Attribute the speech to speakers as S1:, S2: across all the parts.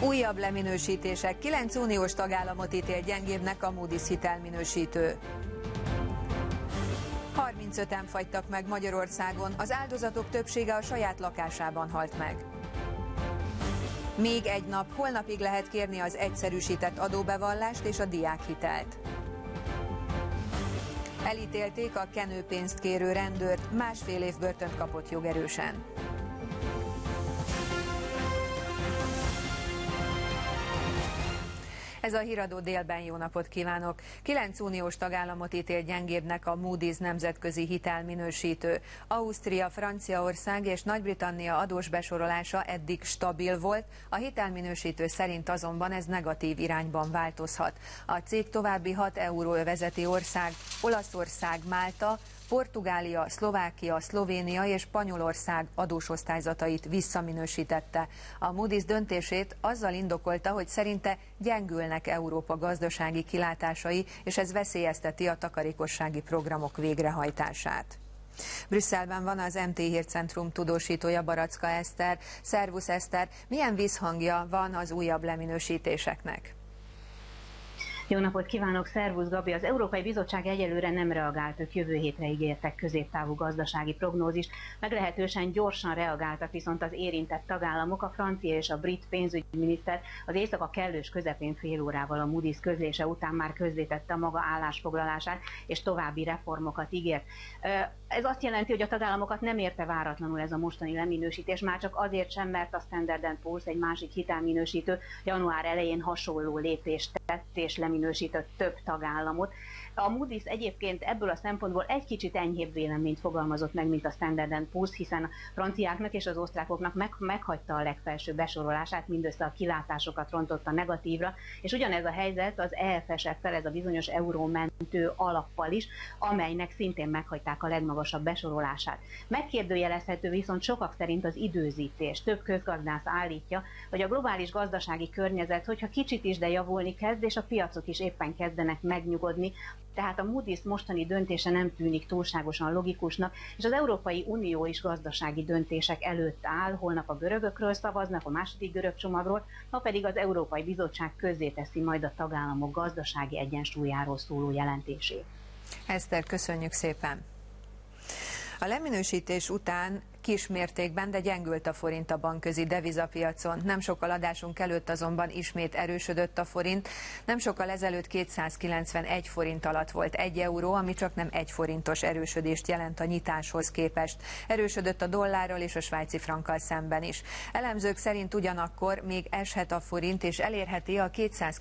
S1: Újabb leminősítések. 9 uniós tagállamot ítél gyengébbnek a Moody's hitelminősítő. 35-en fagytak meg Magyarországon, az áldozatok többsége a saját lakásában halt meg. Még egy nap, holnapig lehet kérni az egyszerűsített adóbevallást és a diákhitelt. Elítélték a kenőpénzt kérő rendőrt, 1,5 év börtönt kapott jogerősen. Ez a Híradó délben, jó napot kívánok! 9 uniós tagállamot ítél gyengébbnek a Moody's nemzetközi hitelminősítő. Ausztria, Franciaország és Nagy-Britannia adós besorolása eddig stabil volt, a hitelminősítő szerint azonban ez negatív irányban változhat. A cég további 6 euróövezeti ország, Olaszország, Málta, Portugália, Szlovákia, Szlovénia és Spanyolország adósosztályzatait visszaminősítette. A Moody's döntését azzal indokolta, hogy szerinte gyengülnek Európa gazdasági kilátásai, és ez veszélyezteti a takarékossági programok végrehajtását. Brüsszelben van az MT Hírcentrum tudósítója, Baracka Eszter. Szervusz Eszter, milyen visszhangja van az újabb leminősítéseknek?
S2: Jó napot kívánok, szervusz Gabi! Az Európai Bizottság egyelőre nem reagált, ők jövő hétre ígértek középtávú gazdasági prognózist. Meglehetősen gyorsan reagáltak viszont az érintett tagállamok, a francia és a brit pénzügyminiszter az éjszaka kellős közepén fél órával a Moody's közlése után már közzétette a maga állásfoglalását, és további reformokat ígért. Ez azt jelenti, hogy a tagállamokat nem érte váratlanul ez a mostani leminősítés, már csak azért sem, mert a Standard & Poor's, egy másik hitelminősítő, január elején hasonló lépést tett és leminősített több tagállamot. A Moody's egyébként ebből a szempontból egy kicsit enyhébb véleményt fogalmazott meg, mint a Standard & Poor's, hiszen a franciáknak és az osztrákoknak meghagyta a legfelsőbb besorolását, mindössze a kilátásokat rontotta negatívra, és ugyanez a helyzet az EFSF-fel, ez a bizonyos eurómentő alappal is, amelynek szintén meghagyták a legmagasabb besorolását. Megkérdőjelezhető viszont sokak szerint az időzítés. Több közgazdász állítja, hogy a globális gazdasági környezet, hogyha kicsit is, de javulni kezd, és a piacok is éppen kezdenek megnyugodni, tehát a Moody's mostani döntése nem tűnik túlságosan logikusnak, és az Európai Unió is gazdasági döntések előtt áll, holnap a görögökről szavaznak, a második görög csomagról, ma pedig az Európai Bizottság közzéteszi majd a tagállamok gazdasági egyensúlyáról szóló jelentését.
S1: Eszter, köszönjük szépen! A leminősítés után kis mértékben, de gyengült a forint a bankközi devizapiacon. Nem sokkal adásunk előtt azonban ismét erősödött a forint. Nem sokkal ezelőtt 291 forint alatt volt 1 euró, ami csak nem 1 forintos erősödést jelent a nyitáshoz képest. Erősödött a dollárral és a svájci frankkal szemben is. Elemzők szerint ugyanakkor még eshet a forint, és elérheti a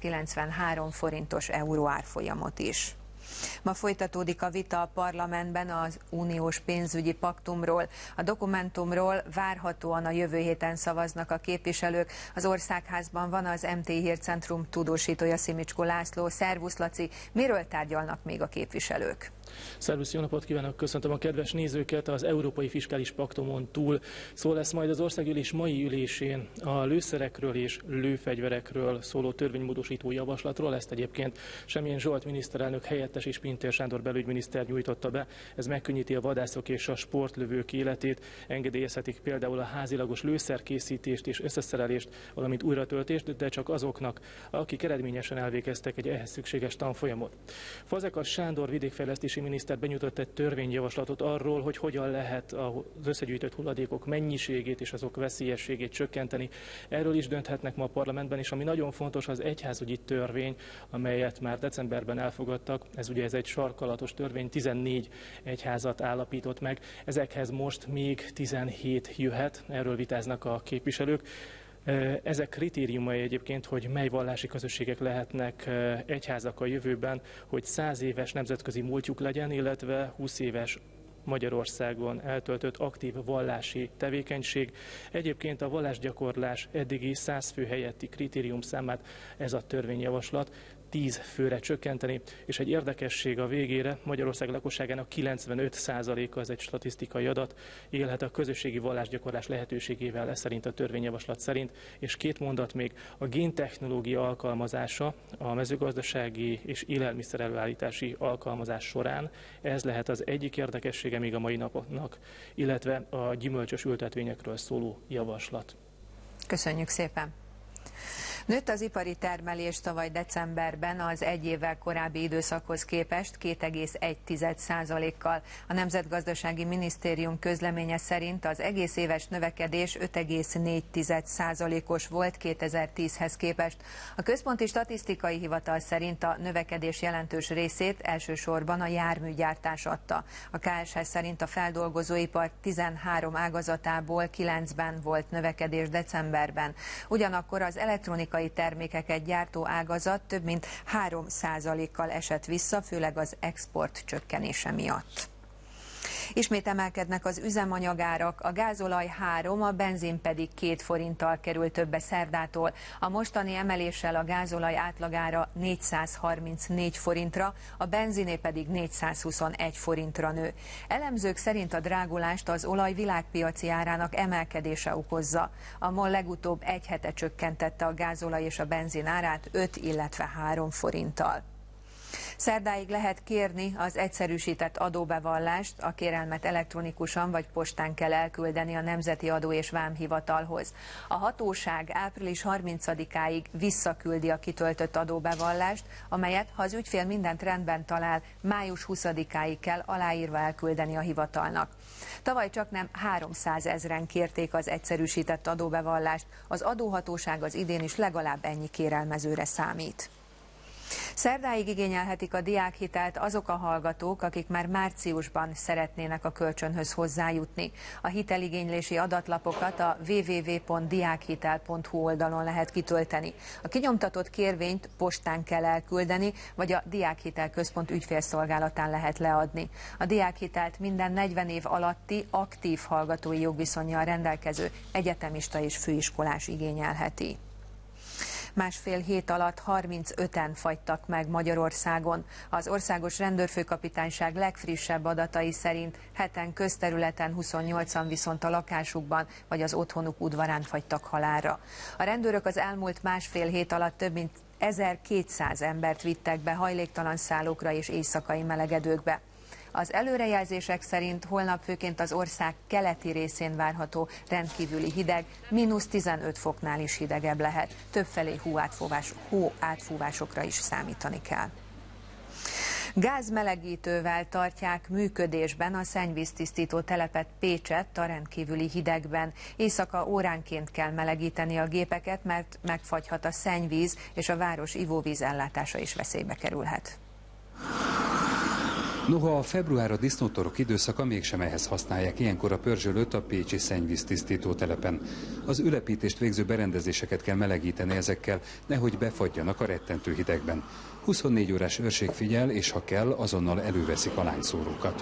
S1: 293 forintos euró árfolyamot is. Ma folytatódik a vita a parlamentben az uniós pénzügyi paktumról. A dokumentumról várhatóan a jövő héten szavaznak a képviselők. Az Országházban van az MT Hírcentrum tudósítója, Szimicskó László. Szervusz Laci, miről tárgyalnak még a képviselők?
S3: Szervusz, jó napot kívánok, köszöntöm a kedves nézőket. Az Európai Fiskális Paktumon túl szó lesz majd az országgyűlés mai ülésén a lőszerekről és lőfegyverekről szóló törvénymódosító javaslatról. Ezt egyébként Semjén Zsolt miniszterelnök helyettes és Pintér Sándor belügyminiszter nyújtotta be. Ez megkönnyíti a vadászok és a sportlövők életét. Engedélyezhetik például a házilagos lőszerkészítést és összeszerelést, valamint újratöltést, de csak azoknak, akik eredményesen elvégeztek egy ehhez szükséges tanfolyamot. Fazekas Sándor vidékfejlesztési miniszter benyújtott egy törvényjavaslatot arról, hogy hogyan lehet az összegyűjtött hulladékok mennyiségét és azok veszélyességét csökkenteni. Erről is dönthetnek ma a parlamentben, és ami nagyon fontos, az egyházügyi törvény, amelyet már decemberben elfogadtak. Ez egy sarkalatos törvény, 14 egyházat állapított meg. Ezekhez most még 17 jöhet, erről vitáznak a képviselők. Ezek kritériumai egyébként, hogy mely vallási közösségek lehetnek egyházak a jövőben, hogy 100 éves nemzetközi múltjuk legyen, illetve 20 éves Magyarországon eltöltött aktív vallási tevékenység. Egyébként a vallásgyakorlás eddigi 100 fő helyetti kritérium számát ez a törvényjavaslat 10 főre csökkenteni, és egy érdekesség a végére, Magyarország lakosságának 95%-a, ez egy statisztikai adat, élhet a közösségi vallásgyakorlás lehetőségével, ez szerint a törvényjavaslat szerint, és 2 mondat még, a géntechnológia alkalmazása a mezőgazdasági és élelmiszerelőállítási alkalmazás során, ez lehet az egyik érdekessége még a mai napoknak, illetve a gyümölcsös ültetvényekről szóló javaslat.
S1: Köszönjük szépen! Nőtt az ipari termelés tavaly decemberben az egy évvel korábbi időszakhoz képest 2,1%-kal. A Nemzetgazdasági Minisztérium közleménye szerint az egész éves növekedés 5,4%-os volt 2010-hez képest. A Központi Statisztikai Hivatal szerint a növekedés jelentős részét elsősorban a járműgyártás adta. A KSH szerint a feldolgozóipar 13 ágazatából 9-ben volt növekedés decemberben. Ugyanakkor az elektronikai termékeket gyártó ágazat több mint 3%-kal esett vissza, főleg az export csökkenése miatt. Ismét emelkednek az üzemanyagárak, a gázolaj 3, a benzin pedig 2 forinttal kerül többe szerdától. A mostani emeléssel a gázolaj átlagára 434 forintra, a benziné pedig 421 forintra nő. Elemzők szerint a drágulást az olaj világpiaci árának emelkedése okozza. A MOL legutóbb egy hete csökkentette a gázolaj és a benzin árát 5, illetve 3 forinttal. Szerdáig lehet kérni az egyszerűsített adóbevallást, a kérelmet elektronikusan vagy postán kell elküldeni a Nemzeti Adó és Vámhivatalhoz. A hatóság április 30-áig visszaküldi a kitöltött adóbevallást, amelyet, ha az ügyfél mindent rendben talál, május 20-áig kell aláírva elküldeni a hivatalnak. Tavaly csaknem 300 000-en kérték az egyszerűsített adóbevallást, az adóhatóság az idén is legalább ennyi kérelmezőre számít. Szerdáig igényelhetik a diákhitelt azok a hallgatók, akik már márciusban szeretnének a kölcsönhöz hozzájutni. A hiteligénylési adatlapokat a www.diakhitel.hu oldalon lehet kitölteni. A kinyomtatott kérvényt postán kell elküldeni, vagy a Diákhitel Központ ügyfélszolgálatán lehet leadni. A diákhitelt minden 40 év alatti aktív hallgatói jogviszonnyal rendelkező egyetemista és főiskolás igényelheti. Másfél hét alatt 35-en fagytak meg Magyarországon. Az Országos Rendőrfőkapitányság legfrissebb adatai szerint 7-en közterületen, 28-an viszont a lakásukban vagy az otthonuk udvarán fagytak halálra. A rendőrök az elmúlt másfél hét alatt több mint 1200 embert vittek be hajléktalan szállókra és éjszakai melegedőkbe. Az előrejelzések szerint holnap főként az ország keleti részén várható rendkívüli hideg, -15 foknál is hidegebb lehet. Többfelé hó átfúvásokra is számítani kell. Gázmelegítővel tartják működésben a szennyvíztisztító telepet Pécsett a rendkívüli hidegben. Éjszaka óránként kell melegíteni a gépeket, mert megfagyhat a szennyvíz, és a város ivóvíz ellátása is veszélybe kerülhet.
S4: Noha a február a disznótorok időszaka, mégsem ehhez használják ilyenkor a pörzsölőt a pécsi szennyvíztisztító telepen. Az ülepítést végző berendezéseket kell melegíteni ezekkel, nehogy befagyjanak a rettentő hidegben. 24 órás őrség figyel, és ha kell, azonnal előveszik a lányszórókat.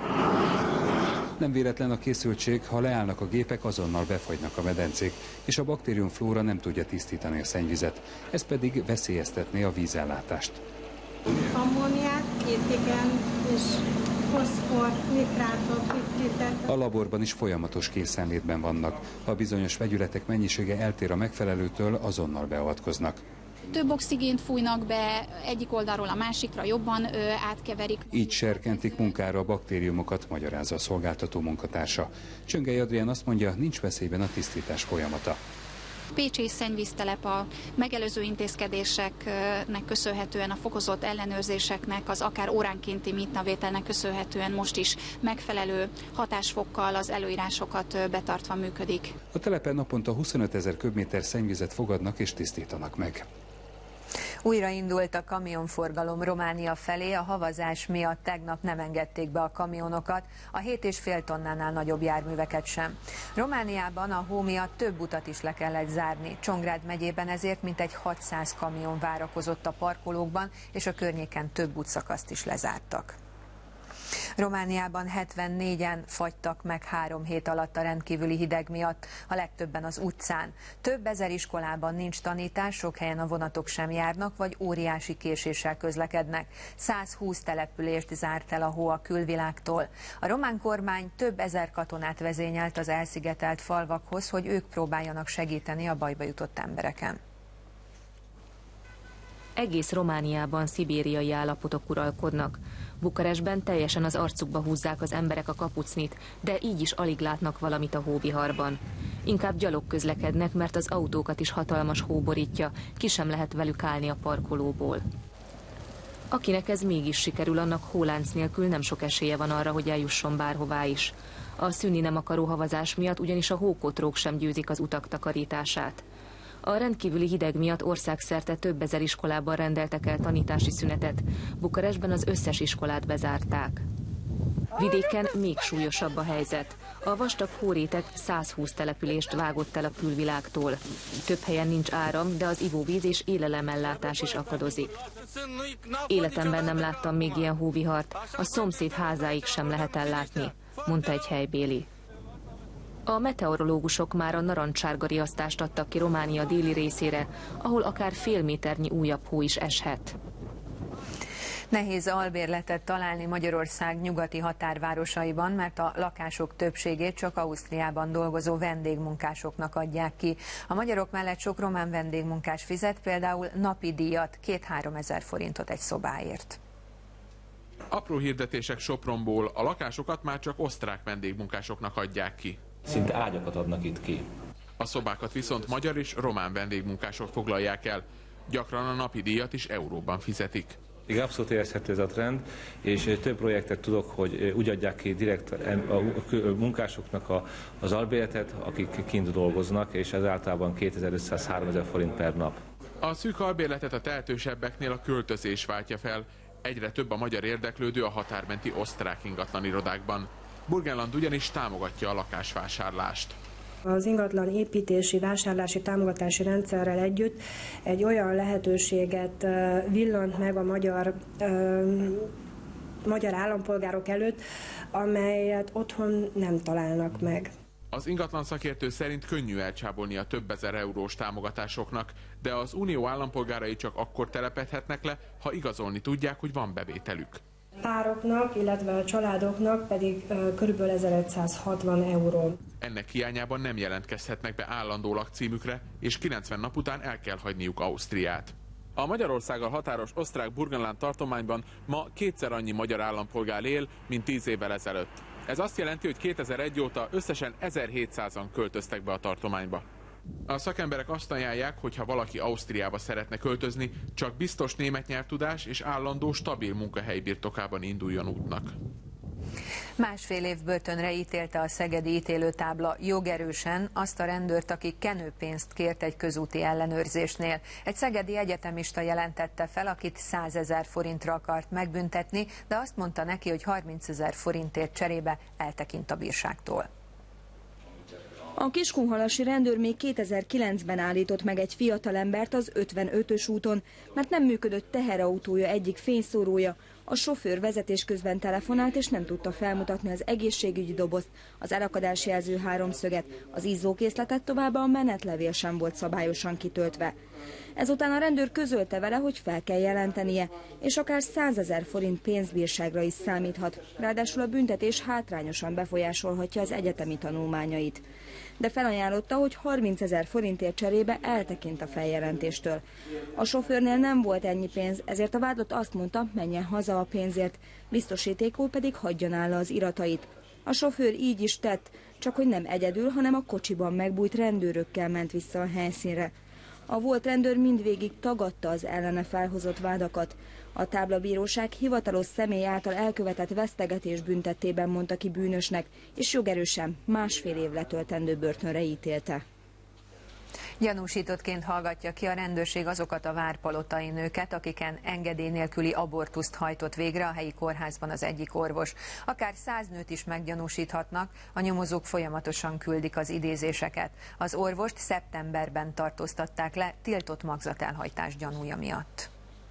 S4: Nem véletlen a készültség, ha leállnak a gépek, azonnal befagynak a medencék, és a baktériumflóra nem tudja tisztítani a szennyvizet. Ez pedig veszélyeztetné a vízellátást.
S5: Ammóniát, étigen és foszfor, nitrátot, nitritet.
S4: A laborban is folyamatos készenlétben vannak. Ha bizonyos vegyületek mennyisége eltér a megfelelőtől, azonnal beavatkoznak.
S6: Több oxigént fújnak be, egyik oldalról a másikra jobban átkeverik.
S4: Így serkentik munkára a baktériumokat, magyarázza a szolgáltató munkatársa. Csöngely Adrián azt mondja, nincs veszélyben a tisztítás folyamata.
S6: Pécsi szennyvíztelep a megelőző intézkedéseknek köszönhetően, a fokozott ellenőrzéseknek, az akár óránkénti mintnavételnek köszönhetően most is megfelelő hatásfokkal, az előírásokat betartva működik.
S4: A telepen naponta 25 000 köbméter szennyvizet fogadnak és tisztítanak meg.
S1: Újraindult a kamionforgalom Románia felé, a havazás miatt tegnap nem engedték be a kamionokat, a 7,5 tonnánál nagyobb járműveket sem. Romániában a hó miatt több utat is le kellett zárni. Csongrád megyében ezért mintegy 600 kamion várakozott a parkolókban, és a környéken több útszakaszt is lezártak. Romániában 74-en fagytak meg 3 hét alatt a rendkívüli hideg miatt, a legtöbben az utcán. Több ezer iskolában nincs tanítás, sok helyen a vonatok sem járnak, vagy óriási késéssel közlekednek. 120 települést zárt el a hó a külvilágtól. A román kormány több ezer katonát vezényelt az elszigetelt falvakhoz, hogy ők próbáljanak segíteni a bajba jutott embereken.
S7: Egész Romániában szibériai állapotok uralkodnak. Bukarestben teljesen az arcukba húzzák az emberek a kapucnit, de így is alig látnak valamit a hóviharban. Inkább gyalog közlekednek, mert az autókat is hatalmas hó borítja, ki sem lehet velük állni a parkolóból. Akinek ez mégis sikerül, annak hólánc nélkül nem sok esélye van arra, hogy eljusson bárhová is. A szűnni nem akaró havazás miatt ugyanis a hókotrók sem győzik az utak takarítását. A rendkívüli hideg miatt országszerte több ezer iskolában rendeltek el tanítási szünetet. Bukarestben az összes iskolát bezárták. Vidéken még súlyosabb a helyzet. A vastag hóréteg 120 települést vágott el a külvilágtól. Több helyen nincs áram, de az ivóvíz és élelemellátás is akadozik. Életemben nem láttam még ilyen hóvihart, a szomszéd házáig sem lehet ellátni, mondta egy helybéli. A meteorológusok már a narancssárga riasztást adtak ki Románia déli részére, ahol akár fél méternyi újabb hó is eshet.
S1: Nehéz albérletet találni Magyarország nyugati határvárosaiban, mert a lakások többségét csak Ausztriában dolgozó vendégmunkásoknak adják ki. A magyarok mellett sok román vendégmunkás fizet például napi díjat, 2-3 ezer forintot egy szobáért.
S8: Apró hirdetések Sopronból, a lakásokat már csak osztrák vendégmunkásoknak adják ki.
S9: Szinte ágyakat adnak itt ki.
S8: A szobákat viszont magyar és román vendégmunkások foglalják el. Gyakran a napi díjat is euróban fizetik.
S9: Igen, abszolút érezhető ez a trend, és több projektet tudok, hogy úgy adják ki direkt a munkásoknak az albérletet, akik kint dolgoznak, és ez általában 2500-3000 forint per nap.
S8: A szűk albérletet a tehetősebbeknél a költözés váltja fel. Egyre több a magyar érdeklődő a határmenti osztrák ingatlan irodákban. Burgenland ugyanis támogatja a lakásvásárlást.
S10: Az ingatlan építési, vásárlási, támogatási rendszerrel együtt egy olyan lehetőséget villant meg a magyar állampolgárok előtt, amelyet otthon nem találnak meg.
S8: Az ingatlan szakértő szerint könnyű elcsábolni a több ezer eurós támogatásoknak, de az unió állampolgárai csak akkor telepedhetnek le, ha igazolni tudják, hogy van bevételük.
S10: Pároknak, illetve a családoknak pedig kb. 1160 euró.
S8: Ennek hiányában nem jelentkezhetnek be állandó lakcímükre, és 90 nap után el kell hagyniuk Ausztriát. A Magyarországgal határos osztrák Burgenland tartományban ma kétszer annyi magyar állampolgár él, mint 10 évvel ezelőtt. Ez azt jelenti, hogy 2001 óta összesen 1700-an költöztek be a tartományba. A szakemberek azt ajánlják, hogy ha valaki Ausztriába szeretne költözni, csak biztos német nyelvtudás és állandó, stabil munkahely birtokában induljon útnak.
S1: 1,5 év börtönre ítélte a szegedi ítélőtábla jogerősen azt a rendőrt, aki kenőpénzt kért egy közúti ellenőrzésnél. Egy szegedi egyetemista jelentette fel, akit 100 000 forintra akart megbüntetni, de azt mondta neki, hogy 30 000 forintért cserébe eltekint a bírságtól.
S11: A kiskunhalasi rendőr még 2009-ben állított meg egy fiatalembert az 55-ös úton, mert nem működött teherautója egyik fényszórója. A sofőr vezetés közben telefonált, és nem tudta felmutatni az egészségügyi dobozt, az elakadásjelző háromszöget, az izzókészletet, továbbá a menetlevél sem volt szabályosan kitöltve. Ezután a rendőr közölte vele, hogy fel kell jelentenie, és akár 100 000 forint pénzbírságra is számíthat. Ráadásul a büntetés hátrányosan befolyásolhatja az egyetemi tanulmányait. De felajánlotta, hogy 30 000 forintért cserébe eltekint a feljelentéstől. A sofőrnél nem volt ennyi pénz, ezért a vádlott azt mondta, menjen haza a pénzért, biztosítékul pedig hagyjon áll az iratait. A sofőr így is tett, csak hogy nem egyedül, hanem a kocsiban megbújt rendőrökkel ment vissza a helyszínre. A volt rendőr mindvégig tagadta az ellene felhozott vádakat. A táblabíróság hivatalos személy által elkövetett vesztegetés büntettében mondta ki bűnösnek, és jogerősen 1,5 év letöltendő börtönre ítélte.
S1: Gyanúsítottként hallgatja ki a rendőrség azokat a várpalotai nőket, akiken engedély nélküli abortuszt hajtott végre a helyi kórházban az egyik orvos. Akár 100 nőt is meggyanúsíthatnak, a nyomozók folyamatosan küldik az idézéseket. Az orvost szeptemberben tartóztatták le tiltott magzatelhajtás gyanúja miatt.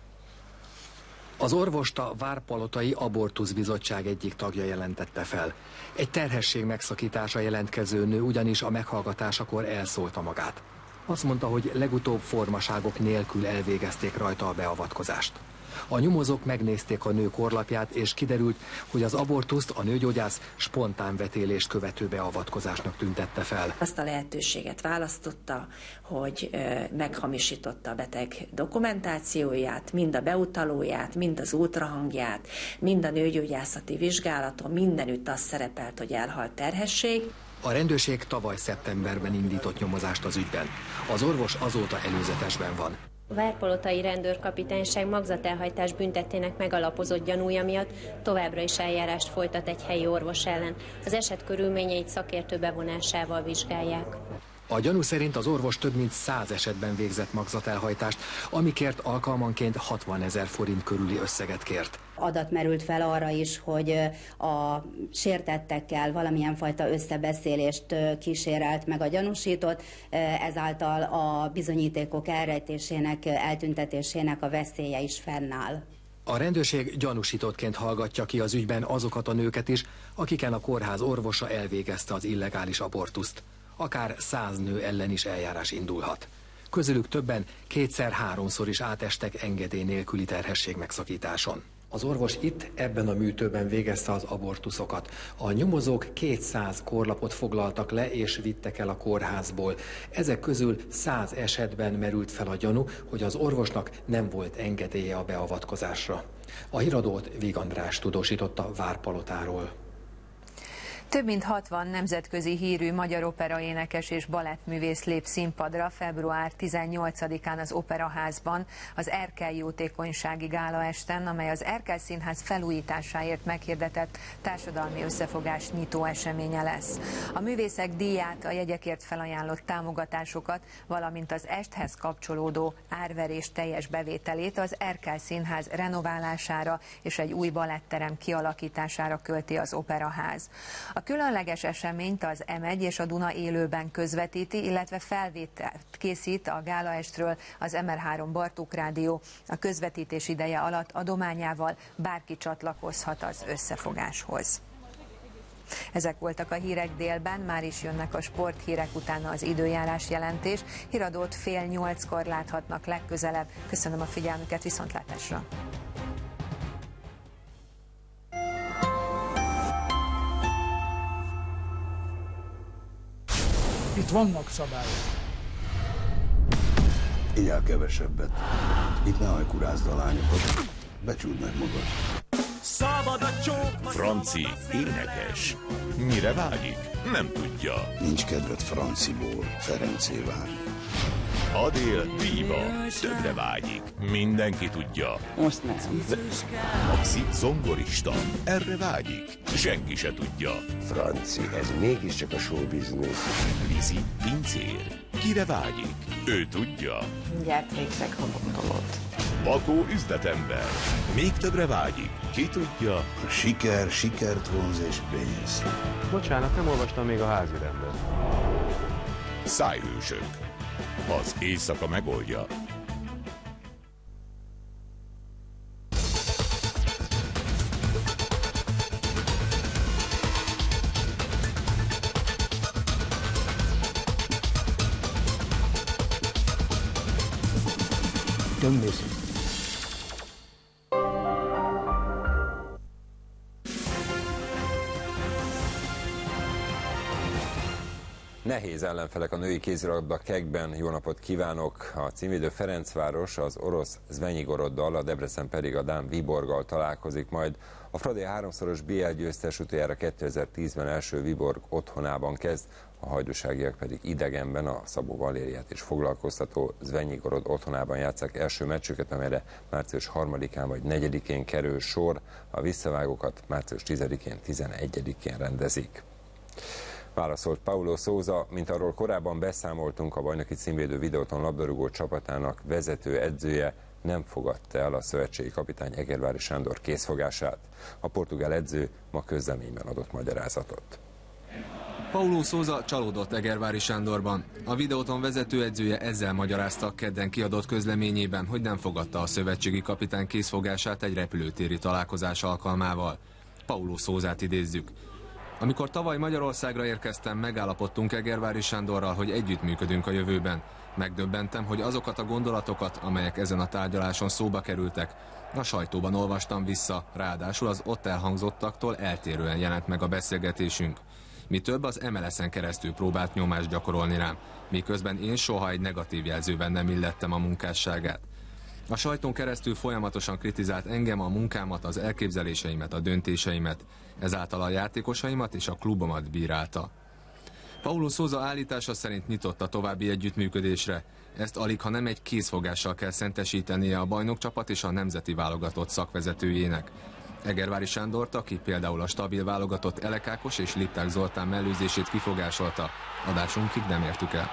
S12: Az orvost a Várpalotai Abortuszbizottság egyik tagja jelentette fel. Egy terhesség megszakítása jelentkező nő ugyanis a meghallgatásakor elszólta magát. Azt mondta, hogy legutóbb formaságok nélkül elvégezték rajta a beavatkozást. A nyomozók megnézték a nő korlapját, és kiderült, hogy az abortuszt a nőgyógyász spontán vetélést követő beavatkozásnak tüntette fel.
S13: Azt a lehetőséget választotta, hogy meghamisította a beteg dokumentációját, mind a beutalóját, mind az ultrahangját, mind a nőgyógyászati vizsgálaton, mindenütt az szerepelt, hogy elhalt terhesség.
S12: A rendőrség tavaly szeptemberben indított nyomozást az ügyben. Az orvos azóta előzetesben van.
S14: A várpalotai rendőrkapitányság magzatelhajtás büntettének megalapozott gyanúja miatt továbbra is eljárást folytat egy helyi orvos ellen. Az eset körülményeit szakértő bevonásával vizsgálják.
S12: A gyanú szerint az orvos több mint 100 esetben végzett magzatelhajtást, amikért alkalmanként 60 000 forint körüli összeget kért.
S15: Adat merült fel arra is, hogy a sértettekkel valamilyen fajta összebeszélést kísérelt meg a gyanúsított, ezáltal a bizonyítékok elrejtésének, eltüntetésének a veszélye is fennáll.
S12: A rendőrség gyanúsítottként hallgatja ki az ügyben azokat a nőket is, akiken a kórház orvosa elvégezte az illegális abortuszt. Akár 100 nő ellen is eljárás indulhat. Közülük többen 2-3-szor is átestek engedély nélküli terhesség megszakításon. Az orvos itt, ebben a műtőben végezte az abortuszokat. A nyomozók 200 korlapot foglaltak le és vittek el a kórházból. Ezek közül 100 esetben merült fel a gyanú, hogy az orvosnak nem volt engedélye a beavatkozásra. A híradót Víg András tudósította Várpalotáról.
S1: Több mint 60 nemzetközi hírű magyar operaénekes és balettművész lép színpadra február 18-án az Operaházban az Erkel jótékonysági gálaesten, amely az Erkel Színház felújításáért meghirdetett társadalmi összefogás nyitó eseménye lesz. A művészek díját, a jegyekért felajánlott támogatásokat, valamint az esthez kapcsolódó árverés teljes bevételét az Erkel Színház renoválására és egy új baletterem kialakítására költi az Operaház. A különleges eseményt az M1 és a Duna élőben közvetíti, illetve felvételt készít a gálaestről az MR3 Bartók Rádió. A közvetítés ideje alatt adományával bárki csatlakozhat az összefogáshoz. Ezek voltak a hírek délben, már is jönnek a sporthírek, utána az időjárás jelentés. Híradót 7:30-kor láthatnak legközelebb. Köszönöm a figyelmüket, viszontlátásra!
S16: Itt vannak szabályok.
S17: Igyál kevesebbet. Itt ne hajkurázd a lányokat. Becsúld meg magad.
S18: Franci énekes. Mire vágyik? Nem tudja.
S17: Nincs kedved franciból Ferencé válni.
S18: Adél díva. Többre vágyik. Mindenki tudja.
S19: Most nem.
S18: Maxi zongorista. Erre vágyik. Senki se tudja.
S17: Franci, ez mégiscsak a show business.
S18: Lizi pincér. Kire vágyik? Ő tudja.
S19: Mindjárt végzek habotolót.
S18: Bakó üzletember. Még többre vágyik. Ki tudja?
S17: A siker, sikert vonz és pénz.
S20: Bocsánat, nem olvastam még a házi rendet.
S18: Szájhősök. Az éjszaka megoldja.
S17: Don't miss it.
S21: Nehéz ellenfelek a női kézilabda kekben. Jó napot kívánok! A címvédő Ferencváros az orosz Zvenyigoroddal, a Debrecen pedig a dán Viborggal találkozik majd. A Fradi háromszoros BL győztes utoljára 2010-ben első Viborg otthonában kezd, a hajdúságiak pedig idegenben a Szabó Valériát is foglalkoztató Zvenyigorod otthonában játsszák első meccsüket, amelyre március 3-án vagy 4-én kerül sor. A visszavágókat március 10-én, 11-én rendezik. Válaszolt Paulo Sousa, mint arról korábban beszámoltunk, a bajnoki címvédő videóton labdarúgó csapatának vezető edzője nem fogadta el a szövetségi kapitány Egervári Sándor készfogását. A portugál edző ma közleményben adott magyarázatot.
S22: Paulo Sousa csalódott Egervári Sándorban. A videóton vezető edzője ezzel magyarázta kedden kiadott közleményében, hogy nem fogadta a szövetségi kapitány készfogását egy repülőtéri találkozás alkalmával. Paulo Sousát idézzük. Amikor tavaly Magyarországra érkeztem, megállapodtunk Egervári Sándorral, hogy együttműködünk a jövőben. Megdöbbentem, hogy azokat a gondolatokat, amelyek ezen a tárgyaláson szóba kerültek, a sajtóban olvastam vissza, ráadásul az ott elhangzottaktól eltérően jelent meg a beszélgetésünk. Mi több, az MLS-en keresztül próbált nyomást gyakorolni rám, miközben én soha egy negatív jelzőben nem illettem a munkásságát. A sajtón keresztül folyamatosan kritizált engem, a munkámat, az elképzeléseimet, a döntéseimet, ezáltal a játékosaimat és a klubomat bírálta. Paulo Sousa állítása szerint nyitott a további együttműködésre. Ezt alig, ha nem egy kézfogással kell szentesítenie a bajnokcsapat és a nemzeti válogatott szakvezetőjének. Egervári Sándort, aki például a stabil válogatott Elek Ákos és Lipták Zoltán mellőzését kifogásolta, adásunkig nem értük el.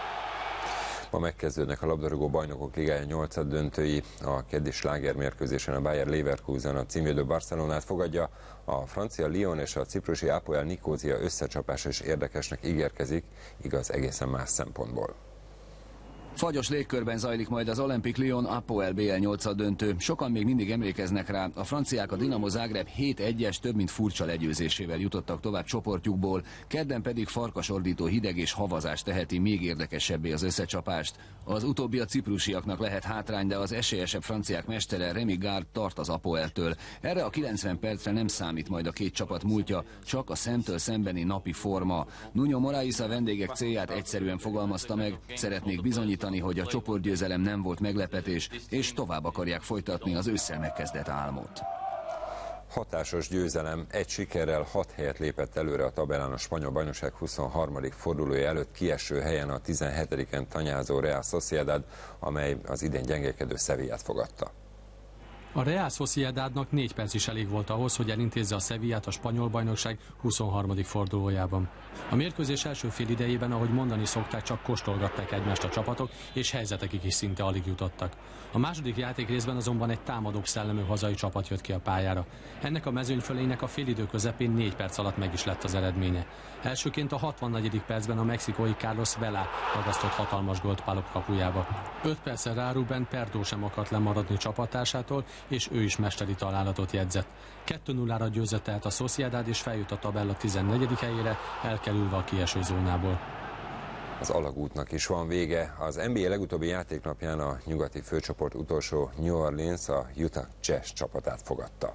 S21: Ma megkezdődnek a labdarúgó bajnokok ligája 8. döntői. A keddi slágermérkőzésen a Bayer Leverkusen a címvédő Barcelonát fogadja. A francia Lyon és a ciprusi Apoel Nikózia összecsapása is érdekesnek ígérkezik, igaz egészen más szempontból.
S2: Fagyos légkörben zajlik majd az Olympique Lyon Apoel BL 8. döntő. Sokan még mindig emlékeznek rá, a franciák a Dinamo Zágráb 7-1-es több mint furcsa legyőzésével jutottak tovább csoportjukból, kedden pedig farkasordító hideg és havazás teheti még érdekesebbé az összecsapást. Az utóbbi a ciprusiaknak lehet hátrány, de az esélyesebb franciák mestere Rémi Gard tart az Apoeltől. Erre a 90 percre nem számít majd a két csapat múltja, csak a szemtől szembeni napi forma. Nuno Moraes a vendégek célját egyszerűen fogalmazta meg, szeretnék bizonyítani, hogy a csoportgyőzelem nem volt meglepetés, és tovább akarják folytatni az ősszel megkezdett álmot.
S21: Hatásos győzelem, egy sikerrel 6 helyet lépett előre a tabellán a spanyol bajnokság 23. fordulója előtt kieső helyen a 17-en tanyázó Real Sociedad, amely az idén gyengekedő Sevillát fogadta.
S3: A Real Sociedadnak 4 perc is elég volt ahhoz, hogy elintézze a Sevillát a spanyol bajnokság 23. fordulójában. A mérkőzés első fél idejében, ahogy mondani szokták, csak kóstolgatták egymást a csapatok, és helyzetekig is szinte alig jutottak. A második játékrészben azonban egy támadóbb szellemű hazai csapat jött ki a pályára. Ennek a mezőnyfölének a félidő közepén 4 perc alatt meg is lett az eredménye. Elsőként a 64. percben a mexikói Carlos Vela ragasztott hatalmas gólt Palop kapujába. 5 perccel rá Rubén Perdo sem akart lemaradni csapattársától, és ő is mesteri találatot jegyzett. 2-0-ra győzött el a Sociedad, és feljut a tabella 14. helyére, elkerülve a kieső zónából.
S21: Az alagútnak is van vége. Az NBA legutóbbi játéknapján a nyugati főcsoport utolsó New Orleans a Utah Jazz csapatát fogadta.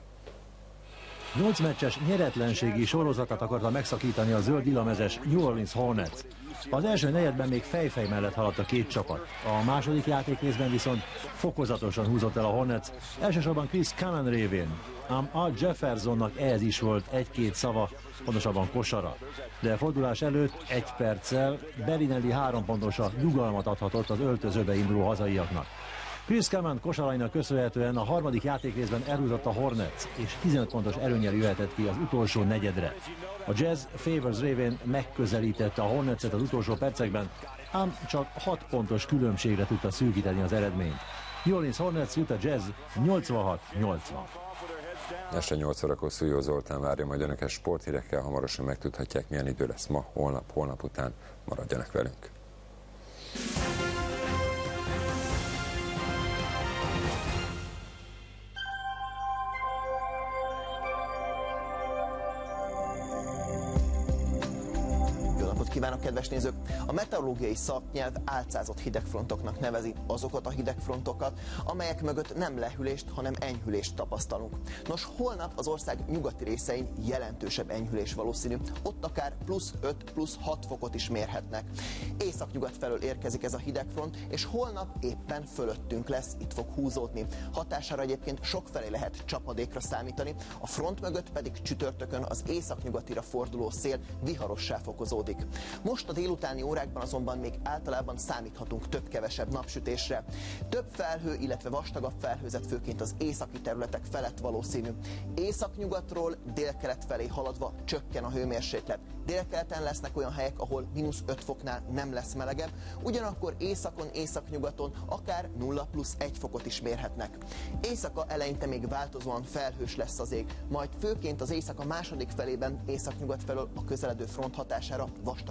S23: 8 meccses nyeretlenségi sorozatát akarta megszakítani a zöld ilamezes New Orleans Hornets. Az első negyedben még fejfej mellett haladt a két csapat. A második játékrészben viszont fokozatosan húzott el a Hornets, elsősorban Chris Kaman révén. Ám Al Jeffersonnak ehhez is volt egy-két szava, pontosabban kosara. De fordulás előtt 1 perccel Bellinelli 3 pontosan nyugalmat adhatott az öltözőbe induló hazaiaknak. Chris Kaman kosarainak köszönhetően a harmadik játékrészben elhúzott a Hornets, és 15 pontos előnnyel jöhetett ki az utolsó negyedre. A Jazz Favors révén megközelítette a Hornetset az utolsó percekben, ám csak 6 pontos különbségre tudta szűkíteni az eredményt. New Orleans Hornets Utah Jazz 86-80.
S21: Este 8 órakor Szújó Zoltán várja majd önöket sporthírekkel, hamarosan megtudhatják, milyen idő lesz ma, holnap után. Maradjanak velünk!
S24: Kívánok, kedves nézők! A meteorológiai szaknyelv álcázott hidegfrontoknak nevezi azokat a hidegfrontokat, amelyek mögött nem lehűlést, hanem enyhülést tapasztalunk. Nos, holnap az ország nyugati részein jelentősebb enyhülés valószínű, ott akár +5, +6 fokot is mérhetnek. Északnyugat felől érkezik ez a hidegfront, és holnap éppen fölöttünk lesz, itt fog húzódni. Hatására egyébként sokfelé lehet csapadékra számítani, a front mögött pedig csütörtökön az északnyugatira forduló szél viharossá fokozódik. Most a délutáni órákban azonban még általában számíthatunk több-kevesebb napsütésre. Több felhő, illetve vastagabb felhőzet főként az északi területek felett valószínű. Északnyugatról délkelet felé haladva csökken a hőmérséklet. Délkeleten lesznek olyan helyek, ahol -5 foknál nem lesz melegebb, ugyanakkor északon, északnyugaton akár 0+1 fokot is mérhetnek. Éjszaka eleinte még változóan felhős lesz az ég, majd főként az éjszaka második felében északnyugat felől a közeledő front hatására vastagabb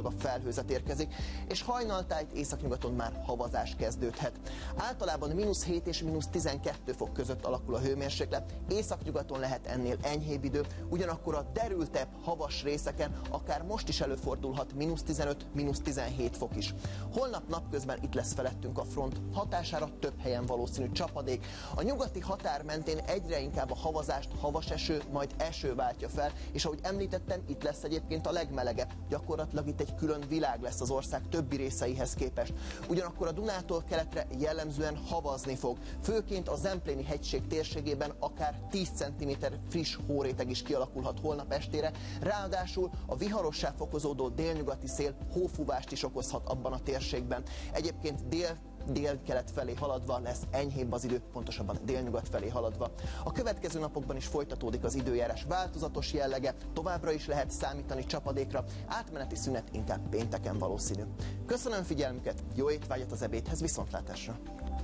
S24: magasabb a felhőzet érkezik, és hajnaltájt északnyugaton már havazás kezdődhet. Általában -7 és -12 fok között alakul a hőmérséklet, északnyugaton lehet ennél enyhébb idő, ugyanakkor a derültebb, havas részeken akár most is előfordulhat -15, -17 fok is. Holnap napközben itt lesz felettünk a front, hatására több helyen valószínű csapadék. A nyugati határ mentén egyre inkább a havazást havas eső, majd eső váltja fel, és ahogy említettem, itt lesz egyébként a legmelegebb. Gyakorlatilag itt egy külön világ lesz az ország többi részeihez képest. Ugyanakkor a Dunától keletre jellemzően havazni fog. Főként a Zempléni hegység térségében akár 10 cm friss hóréteg is kialakulhat holnap estére. Ráadásul a viharossá fokozódó délnyugati szél hófúvást is okozhat abban a térségben. Egyébként dél-kelet felé haladva lesz enyhébb az idő, pontosabban délnyugat felé haladva. A következő napokban is folytatódik az időjárás változatos jellege, továbbra is lehet számítani csapadékra, átmeneti szünet inkább pénteken valószínű. Köszönöm figyelmüket, jó étvágyat az ebédhez, viszontlátásra!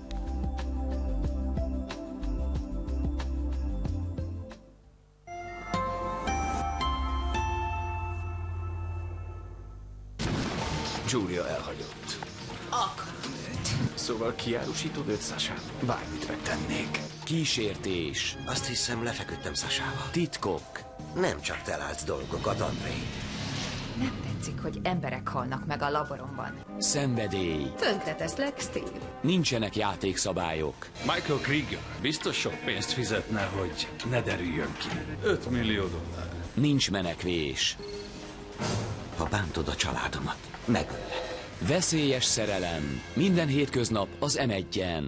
S4: Julia elhagyott.
S5: Akarom őt.
S4: Szóval kiárusítod őt Sasában? Bármit megtennék.
S5: Kísértés.
S6: Azt hiszem, lefeküdtem Sasával.
S5: Titkok.
S6: Nem csak te látsz dolgokat, André.
S7: Nem tetszik, hogy emberek halnak meg a laboromban.
S5: Szenvedély.
S7: Tönkreteszlek, Steve.
S5: Nincsenek játékszabályok.
S4: Michael Krieger biztos sok pénzt fizetne, hogy ne derüljön ki. $5 millió.
S5: Nincs menekvés.
S6: Ha bántod a családomat, megöllek.
S5: Veszélyes szerelem. Minden hétköznap az M1-en.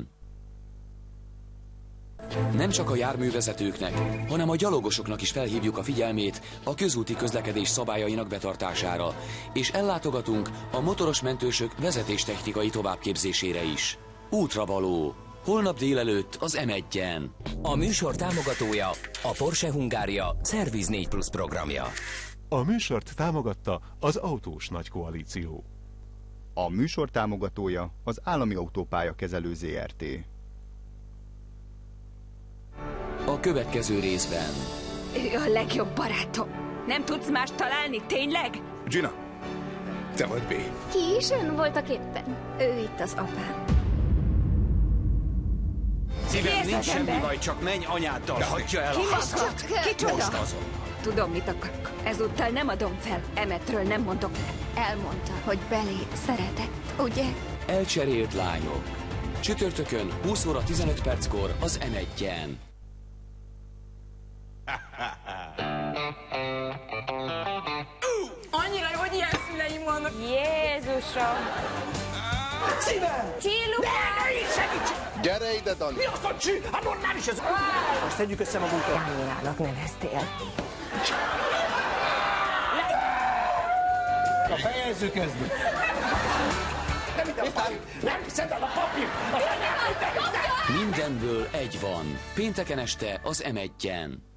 S5: Nem csak a járművezetőknek, hanem a gyalogosoknak is felhívjuk a figyelmét a közúti közlekedés szabályainak betartására, és ellátogatunk a motoros mentősök vezetéstechnikai továbbképzésére is. Útravaló. Holnap délelőtt az M1-en.
S25: A műsor támogatója a Porsche Hungária Service 4 Plus programja.
S26: A műsort támogatta az Autós Nagy Koalíció.
S27: A műsor támogatója az Állami Autópálya Kezelő Zrt.
S5: A következő részben.
S11: Ő a legjobb barátom. Nem tudsz mást találni, tényleg?
S4: Gina, te vagy B.
S28: Ki is ön voltak éppen? Ő itt az apám.
S4: Szívem, nincs semmi baj, csak menj anyáddal, de hagyja el a házat.
S11: Kicsoda?
S4: Most azon.
S11: Tudom, mit akarok. Ezúttal nem adom fel. Emmetről nem mondok le.
S28: Elmondta, hogy belé szeretett, ugye?
S5: Elcserélt lányok. Csütörtökön 20 óra 15 perckor az M1-en.
S29: Annyira jó, hogy ilyen szüleim vannak. Jézusom! Szívem! Csilluk! Ne segíts!
S27: Gyere ide, Dani!
S29: Mi az a csű? Hát normális ez! Most tegyük össze magunkat. Dániának neveztél.
S4: A fejező kezdő. Nem hiszed el a papír!
S5: Mindenből egy van. Pénteken este az M1-en.